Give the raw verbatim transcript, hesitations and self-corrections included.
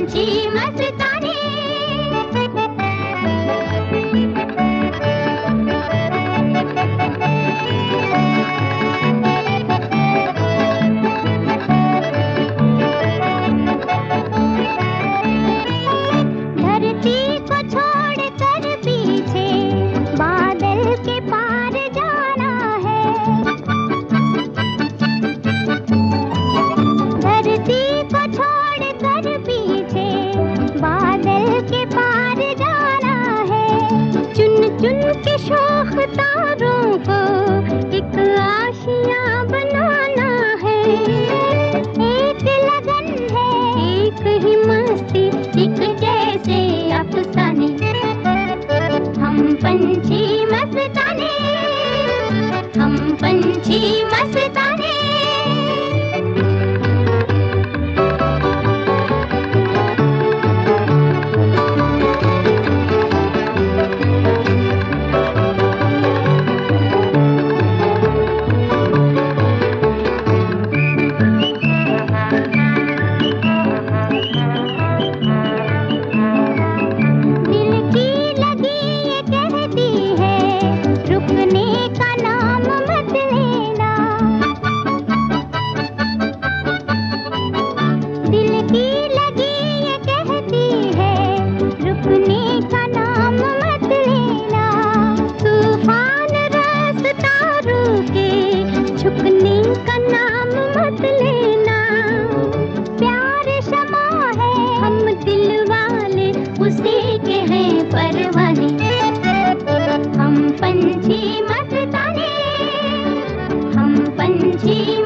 पंछी मस्ताने। धरती को छोड़कर पीछे बादल के पार जाना है। धरती को छोड़कर पीछे बादल के पार जाना है। चुन चुन के शोख तारों को एक आशियाँ बनाना है। एक लगन है, एक ही मस्ती, एक जैसे अफसाने। हम पंछी मस्ताने, हम पंछी मस्ताने। झुकने का नाम मत लेना। प्यार शमा है, हम दिल वाले उसी के हैं परवाने। हम पंछी मस्ताने, हम पंछी